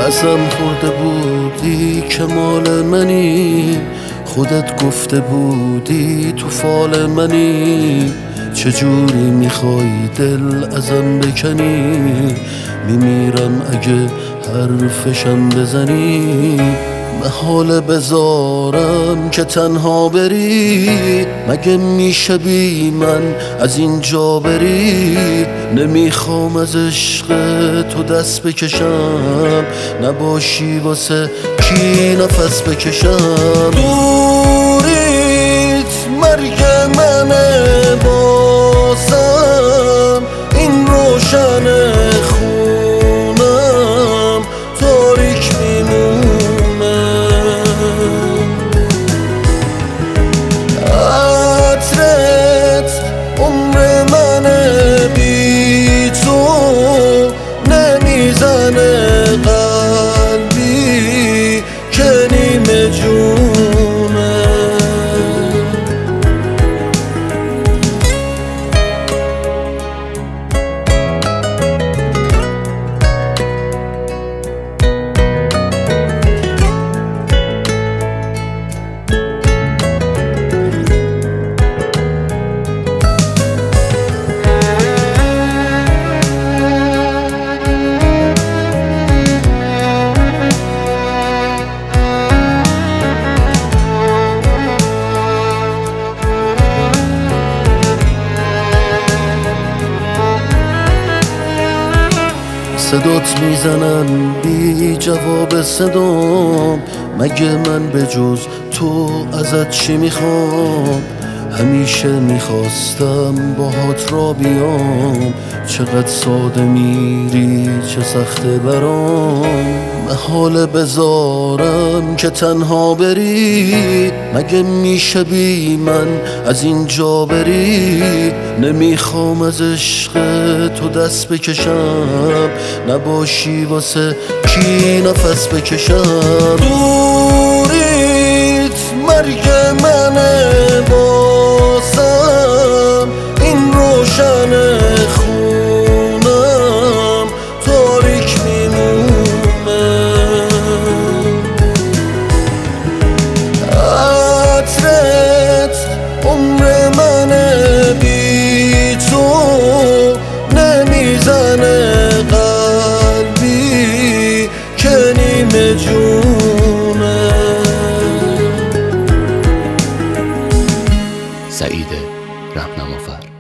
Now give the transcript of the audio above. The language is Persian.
ازم خورده بودی که مال منی، خودت گفته بودی تو فال منی. چجوری میخوای دل ازم بکنی؟ میمیرم اگه حرفشم بزنی. محاله بذارم که تنها بری، مگه میشه بی من از اینجا بری؟ نمیخوام از عشق تو دست بکشم، نباشی واسه کی نفس بکشم. دوریت مرگ منه، بازم این روشن خونم تاریک میمونه. عطرت عمر منه، بی تو نمیزنه قلبی که نیمه جونه. صدات میزنن بی جواب صدام، مگه من به جز تو ازت چی میخوام؟ همیشه میخواستم باهات را بیام، چقدر ساده میری چه سخته برام. محاله بذارم که تنها بری، مگه میشه بی من از اینجا بری؟ نمیخوام از عشق تو دست بکشم، نباشی واسه کی نفس بکشم. دوریت مرگ منه، بازم این روشن خونم تاریک میمونه. عطرت عمر منه، بی تو نمیزنه قلبی که نیمه جونه. سعید رهنمافر.